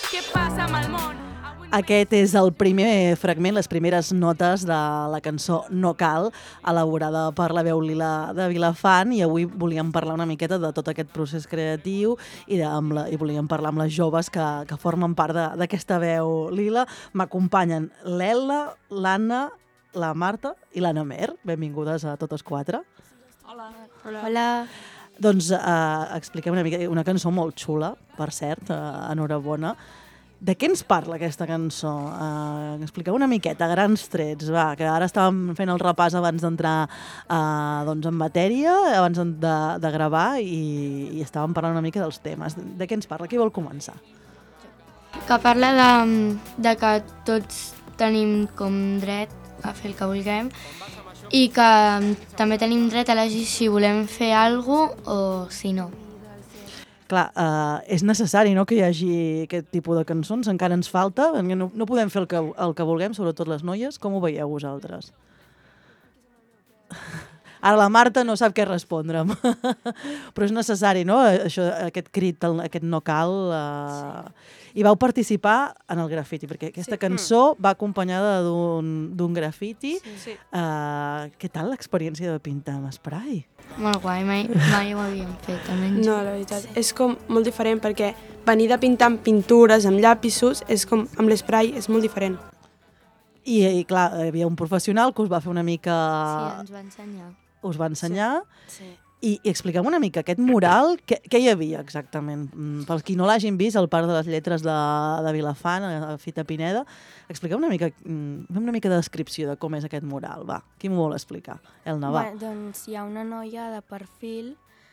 què passa amb el món? Aquest és el primer fragment, les primeres notes de la cançó No Cal, elaborada per la veu Lila de Vilafant, i avui volíem parlar una miqueta de tot aquest procés creatiu i volíem parlar amb les joves que formen part d'aquesta veu Lila. M'acompanyen l'El·la, l'Anna, la Marta i l'Anna Mer. Benvingudes a totes quatre. Hola. Hola. Doncs expliquem una mica, una cançó molt xula, per cert, enhorabona. De què ens parla aquesta cançó? Expliqueu una miqueta, a grans trets, va, que ara estàvem fent el repàs abans d'entrar doncs en matèria, abans de gravar, i estàvem parlant una mica dels temes. De què ens parla? Qui vol començar? Que parla de que tots tenim com dret a fer el que vulguem i que també tenim dret a elegir si volem fer alguna cosa o si no. Clar, és necessari, no?, que hi hagi aquest tipus de cançons, encara ens falta, no podem fer el que vulguem, sobretot les noies. Com ho veieu vosaltres? Ara la Marta no sap què respondre'm, però és necessari, no?, això, aquest crit, aquest no cal. I vau participar en el grafiti, perquè aquesta cançó va acompanyada d'un grafiti. Sí. Què tal l'experiència de pintar amb spray? Molt guai, mai ho havíem fet, almenys. No, la veritat, és com molt diferent perquè venir de pintar amb pintures, amb llapisos, és com amb l'esprai, és molt diferent. I clar, hi havia un professional que us va fer una mica... Sí, ens va ensenyar. Us va ensenyar. Sí. I expliquem una mica, aquest mural, què hi havia exactament? Pels qui no l'hagin vist, al Parc de les Lletres de Vilafant, a Fita Pineda, expliqueu una mica, fem una mica de descripció de com és aquest mural, va. Qui m'ho vol explicar? Elna, va. Doncs hi ha una noia de perfil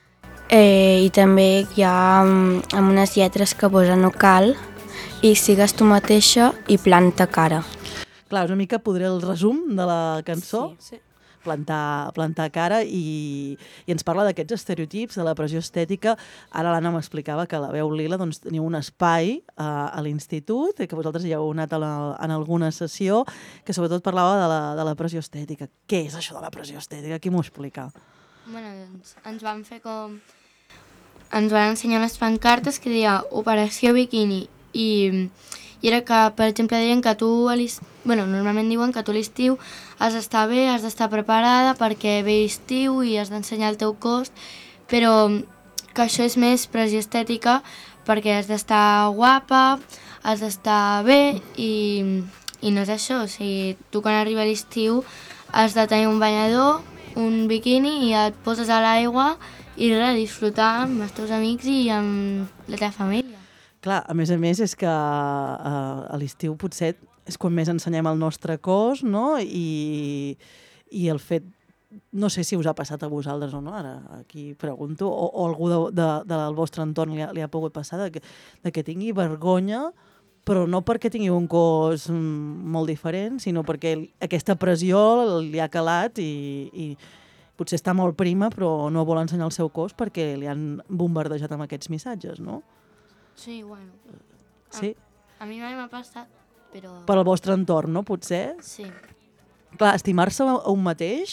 i també hi ha amb unes lletres que posa no cal i sigues tu mateixa i planta cara. Clar, una mica podré el resum de la cançó. Sí. Plantar cara i ens parla d'aquests estereotips, de la pressió estètica. Ara l'Anna m'explicava que la veu Lila doncs, teniu un espai a l'institut i que vosaltres hi heu anat en alguna sessió que sobretot parlava de la pressió estètica. Què és això de la pressió estètica? Qui m'ho explica? Doncs ens van fer com... Ens van ensenyar unes pancartes que deia Operació Bikini i era que, per exemple, deien que tu, normalment diuen que tu a l'estiu has d'estar bé, has d'estar preparada perquè ve estiu i has d'ensenyar el teu cos, però que això és més pressió estètica perquè has d'estar guapa, has d'estar bé i no és això. O sigui, tu quan arriba l'estiu has de tenir un banyador, un biquini i et poses a l'aigua i disfrutar amb els teus amics i amb la teva família. Clar, a més és que a l'estiu potser és quan més ensenyem el nostre cos, no? I el fet, no sé si us ha passat a vosaltres o no, ara aquí pregunto, o algú del vostre entorn li ha pogut passar, de que tingui vergonya, però no perquè tingui un cos molt diferent, sinó perquè aquesta pressió li ha calat i potser està molt prima, però no vol ensenyar el seu cos perquè li han bombardejat amb aquests missatges, no? Sí, bueno. Sí? A mi mai m'ha passat, però... Per al vostre entorn, no? Potser? Sí. Clar, estimar-se a un mateix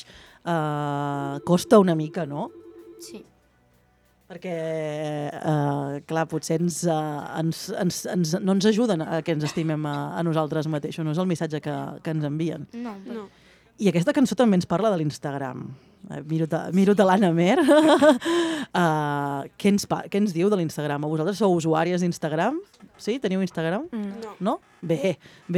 costa una mica, no? Sí. Perquè, clar, potser no ens ajuden a que ens estimem a nosaltres mateixos, no és el missatge que ens envien. No. I aquesta cançó també ens parla de l'Instagram. Miro de l'Anna Mer. Què ens diu de l'Instagram? Vosaltres sou usuàries d'Instagram? Sí? Teniu Instagram? No? Bé.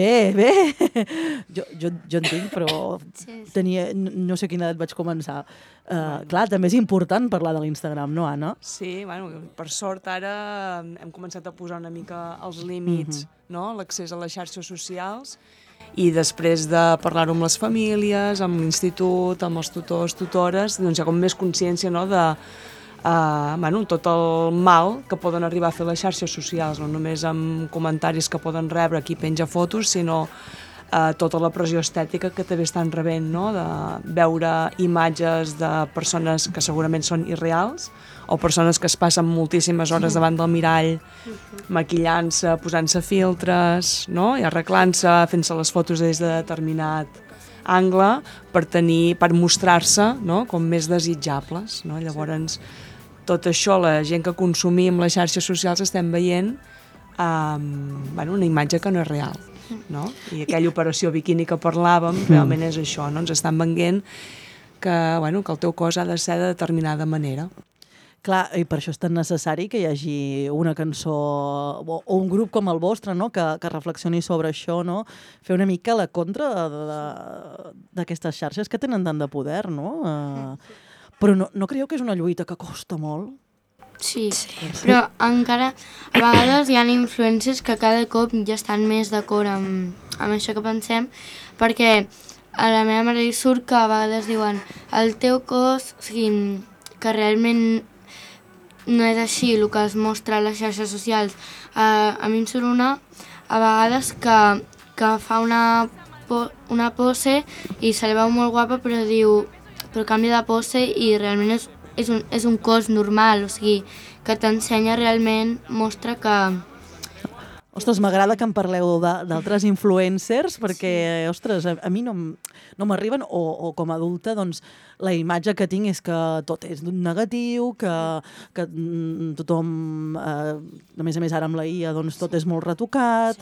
Jo en tinc, però no sé a quina edat vaig començar. Clar, també és important parlar de l'Instagram, no, Anna? Sí, per sort ara hem començat a posar una mica els límits, no? L'accés a les xarxes socials. I després de parlar-ho amb les famílies, amb l'institut, amb els tutors, tutores, doncs hi ha com més consciència, no, de tot el mal que poden arribar a fer les xarxes socials, no només amb comentaris que poden rebre qui penja fotos, sinó tota la pressió estètica que també estan rebent, no? De veure imatges de persones que segurament són irreals o persones que es passen moltíssimes hores davant del mirall maquillant-se, posant-se filtres, no? I arreglant-se, fent-se les fotos des de determinat angle per mostrar-se, no? Com més desitjables, no? Llavors, tot això, la gent que consumim les xarxes socials estem veient una imatge que no és real, no? I aquella operació biquini que parlàvem realment és això, no? Ens estan venent que el teu cos ha de ser de determinada manera. Clar, i per això és tan necessari que hi hagi una cançó o un grup com el vostre, no? que reflexioni sobre això, no? Fer una mica la contra d'aquestes xarxes que tenen tant de poder, no? Però no creieu que és una lluita que costa molt? Sí, però encara a vegades hi ha influències que cada cop ja estan més d'acord amb això que pensem, perquè a la meva mare li surt que a vegades diuen el teu cos, o sigui, que realment no és així el que es mostra a les xarxes socials. A mi em surt una a vegades que fa una pose i se li veu molt guapa, però canvia de pose i realment és un cos normal, o sigui, que t'ensenya realment, mostra que... Ostres, m'agrada que em parleu d'altres influencers perquè, ostres, a mi no m'arriben o com a adulta, doncs, la imatge que tinc és que tot és negatiu, que tothom, a més a més ara amb la IA, doncs tot és molt retocat,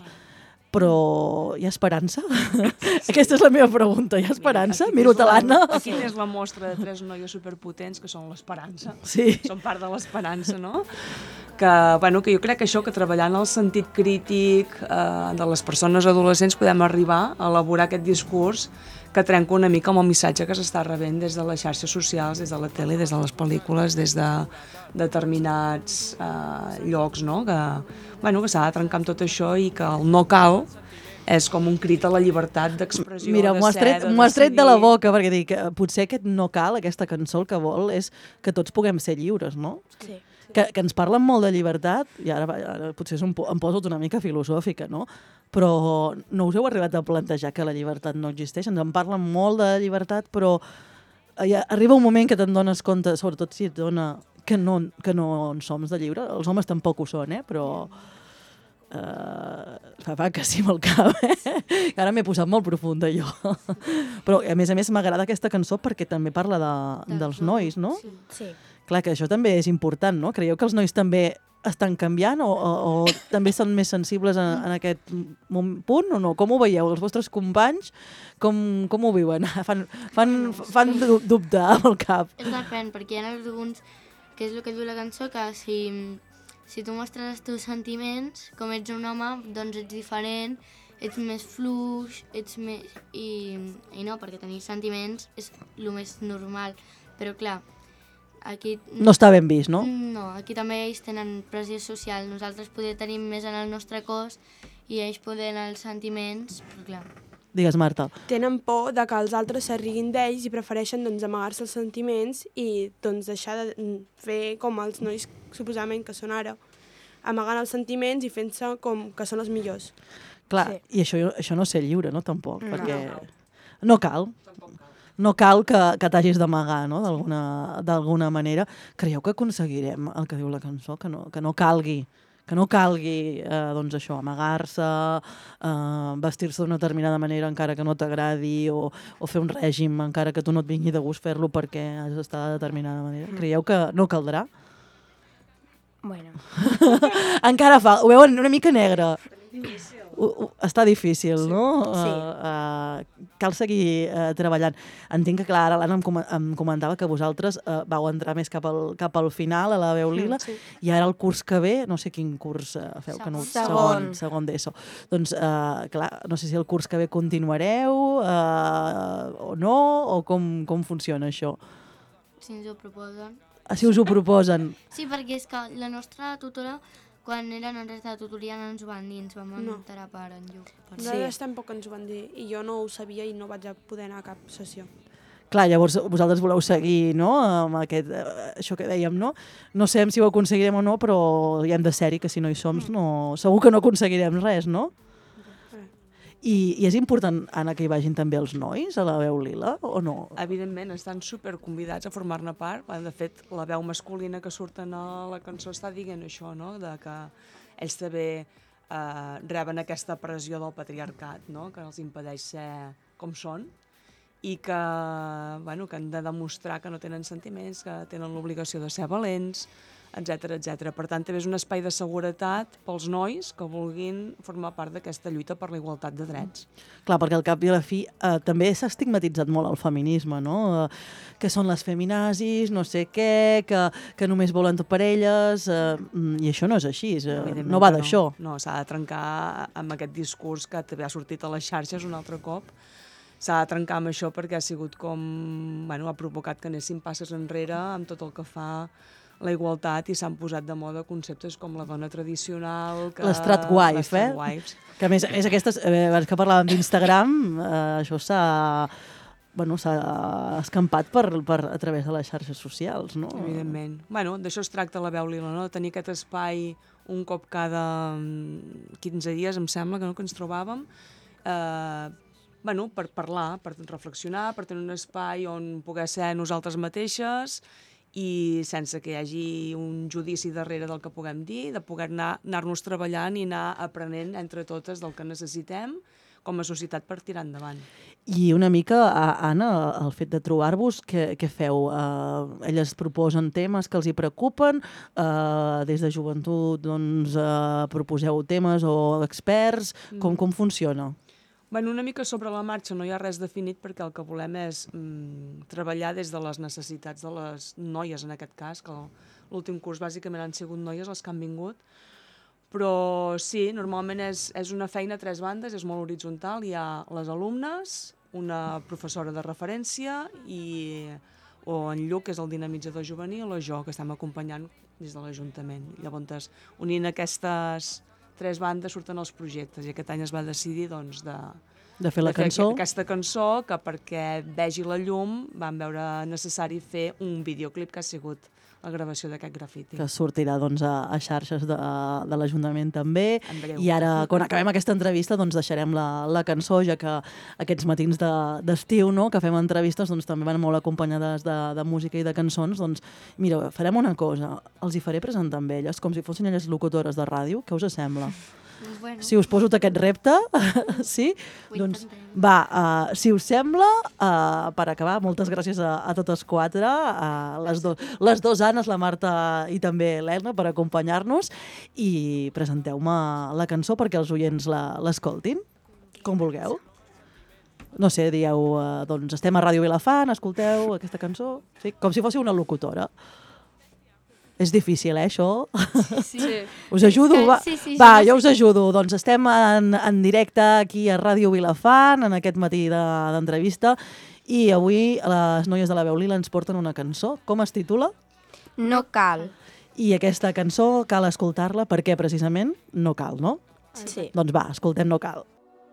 però hi ha esperança? Aquesta és la meva pregunta, hi ha esperança? Miro-te l'Anna. Aquí és la mostra de 3 noies superpotents que són l'esperança. Sí. Són part de l'esperança, no? Que jo crec que això, que treballant el sentit crític de les persones adolescents podem arribar a elaborar aquest discurs que trenca una mica amb el missatge que s'està rebent des de les xarxes socials, des de la tele, des de les pel·lícules, des de determinats llocs, no? Que s'ha de trencar amb tot això i que el no cal és com un crit a la llibertat d'expressió. Mira, m'ho has tret de la boca, perquè dic, potser aquest no cal, aquesta cançó, el que vol és que tots puguem ser lliures, no? Sí. Que ens parlen molt de llibertat, i ara potser em poso una mica filosòfica, no? Però no us heu arribat a plantejar que la llibertat no existeix? Ens en parlen molt de llibertat, però arriba un moment que te'n dones compte, sobretot si et dona, que no en som de lliure. Els homes tampoc ho són, però... fa que sí amb el cap, Ara m'he posat molt profunda, jo. Però, a més, m'agrada aquesta cançó perquè també parla dels nois, no? Sí. Clar, que això també és important, no? Creieu que els nois també estan canviant o també són més sensibles en aquest punt o no? Com ho veieu? Els vostres companys com ho viuen? Fan dubtar amb el cap. És depèn, perquè hi ha alguns, que és el que diu la cançó, que si tu mostres els teus sentiments, com ets un home, doncs ets diferent, ets més fluix, ets més... I no, perquè tenir sentiments és el més normal. Però clar, aquí... No està ben vist, no? No, aquí també ells tenen pressió social. Nosaltres poder tenir més en el nostre cos i ells poder en els sentiments, però clar... Digues, Marta. Tenen por de que els altres s'arriguin d'ells i prefereixen amagar-se els sentiments i deixar de fer com els nois suposadament que són ara, amagant els sentiments i fent-se com que són els millors. Clar, i això no és ser lliure, no? Tampoc, perquè no cal. No cal que t'hagis d'amagar, no? D'alguna manera. Creieu que aconseguirem el que diu la cançó? Que no calgui doncs això, amagar-se, vestir-se d'una determinada manera encara que no t'agradi o fer un règim encara que tu no et vingui de gust fer-lo perquè has d'estar de determinada manera. Creieu que no caldrà? Bueno. Encara fa, ho veuen una mica negre. Està difícil, no? Sí. Cal seguir treballant. Entenc que, clar, ara l'Anna em comentava que vosaltres vau entrar més cap al final, a la Veu Lila, i ara el curs que ve, no sé quin curs feu, que no... Segon d'ESO. Doncs, clar, no sé si el curs que ve continuareu o no, o com funciona això? Si ens ho proposen. Si us ho proposen. Sí, perquè és que la nostra tutora, quan eren en res de tutoria, no ens ho van dir, ens vam enterar per enlluc. Nosaltres tampoc ens ho van dir, i jo no ho sabia i no vaig poder anar a cap sessió. Clar, llavors vosaltres voleu seguir, no?, amb això que dèiem, no? No sabem si ho aconseguirem o no, però hi hem de ser-hi, que si no hi som, segur que no aconseguirem res, no? I és important, Anna, que hi vagin també els nois a la Veu Lila, o no? Evidentment, estan superconvidats a formar-ne part. De fet, la veu masculina que surten a la cançó està dient això, no?, de que ells també reben aquesta pressió del patriarcat, no?, que els impedeix ser com són, i que han de demostrar que no tenen sentiments, que tenen l'obligació de ser valents, etcètera, etcètera. Per tant, també és un espai de seguretat pels nois que vulguin formar part d'aquesta lluita per la igualtat de drets. Clar, perquè al cap i a la fi també s'ha estigmatitzat molt el feminisme, no? Que són les feminazis, no sé què, que només volen tot per elles, i això no és així, no va d'això. No, s'ha de trencar amb aquest discurs que també ha sortit a les xarxes un altre cop. S'ha de trencar amb això perquè ha sigut com... Bueno, ha provocat que anéssim passes enrere amb tot el que fa la igualtat i s'han posat de moda conceptes com la dona tradicional... Les tradwife, Que a més aquestes, abans que parlàvem d'Instagram, això s'ha escampat a través de les xarxes socials, no? Evidentment. Bueno, d'això es tracta la Veu Lila, no? De tenir aquest espai un cop cada 15 dies, em sembla, que ens trobàvem, per parlar, per reflexionar, per tenir un espai on poder ser nosaltres mateixes i sense que hi hagi un judici darrere del que puguem dir, de poder anar-nos treballant i anar aprenent entre totes del que necessitem com a societat per tirar endavant. I una mica, Anna, el fet de trobar-vos, què feu? Elles proposen temes que els hi preocupen, des de joventut proposeu temes o experts, com funciona? Una mica sobre la marxa, no hi ha res definit perquè el que volem és treballar des de les necessitats de les noies, en aquest cas, que l'últim curs bàsicament han sigut noies les que han vingut, però sí, normalment és una feina a 3 bandes, és molt horitzontal, hi ha les alumnes, una professora de referència o en Lluc, que és el dinamitzador juvenil, o jo, que estem acompanyant des de l'Ajuntament. Llavors, unint aquestes 3 bandes surten els projectes i aquest any es va decidir de fer la cançó. Aquesta cançó, que perquè vegi la llum van veure necessari fer un videoclip que ha sigut la gravació d'aquest grafiti. Que sortirà a xarxes de l'Ajuntament també. I ara, quan acabem aquesta entrevista, deixarem la cançó, ja que aquests matins d'estiu, que fem entrevistes, també van molt acompanyades de música i de cançons. Mira, farem una cosa, els hi faré presentar amb elles, com si fossin elles locutores de ràdio. Què us sembla? Bueno. Si us poso aquest repte, sí? Doncs va, si us sembla, per acabar, moltes gràcies a totes 4, les dues Annes, la Marta i també l'Elna, per acompanyar-nos, i presenteu-me la cançó perquè els oients l'escoltin, com vulgueu. No sé, dieu, estem a Ràdio Vilafant, escolteu aquesta cançó, sí? Com si fóssiu una locutora. És difícil, això? Sí. Us ajudo? Va, jo us ajudo. Doncs estem en directe aquí a Ràdio Vilafant, en aquest matí d'entrevista, i avui les noies de la Veu Lila ens porten una cançó. Com es titula? No cal. I aquesta cançó cal escoltar-la perquè precisament no cal, no? Sí. Doncs va, escoltem No cal.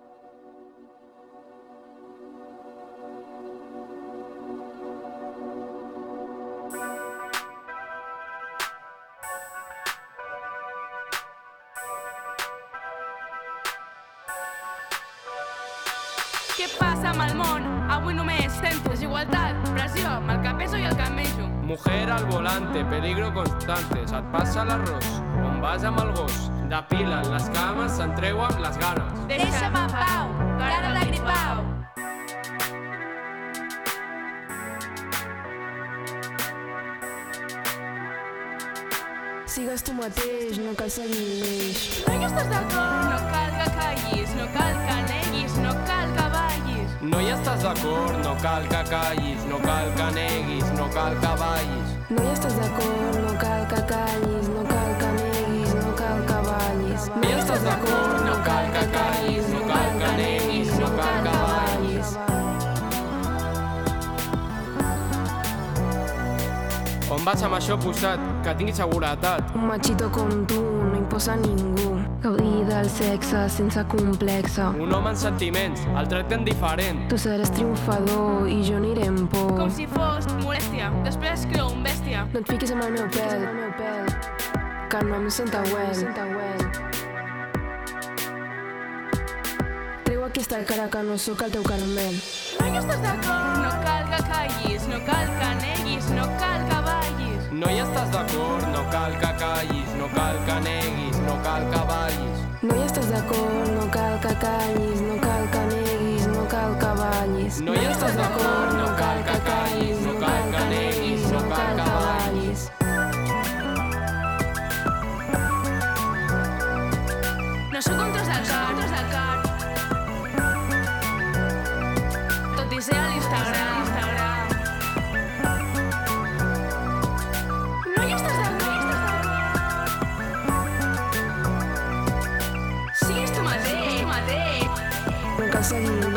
Què passa amb el món? Avui només sento desigualtat, pressió, amb el capezo i el camello. Mujer al volante, peligro constante, se't passa l'arròs, on vas amb el gos, depilen les cames, se'n treuen les ganes. Deixa'm en pau, cara de gripau. Sigues tu mateix, no cal seguir l'eix. No hi estàs d'acord? No cal que callis, no cal que neguis, no cal que ballis. No hi estàs d'acord, no cal que callis, no cal que neguis, no cal que ballis. No hi estàs d'acord, no cal que callis, no cal que neguis, no cal que ballis. No hi estàs d'acord, no cal que callis, no cal que neguis, no cal que ballis. On vas amb això posat? Que tinguis seguretat. Un machito com tu no imposa a ningú. Gaudir del sexe sense complexe. Un home amb sentiments, el tracten diferent. Tu seràs triomfador i jo aniré amb por. Com si fos molèstia, després es creu un bèstia. No et fiquis amb el meu pèl, que no em senta well. Treu aquesta cara que no sóc el teu caramel. No hi estàs d'acord? No cal que callis, no cal que neguis, no cal que ballis. No hi estàs d'acord, no cal que callis, no cal que neguis, no cal que ballis. No hi estàs d'acord, no cal que callis, no cal que neguis, no cal que ballis. No hi estàs d'acord, no cal que callis, no cal que neguis, no cal que ballis. sóc un tros de car. Tot i ser a l'Instagram. No hi estàs d'acord? Sigues tu mateix. No cal seguir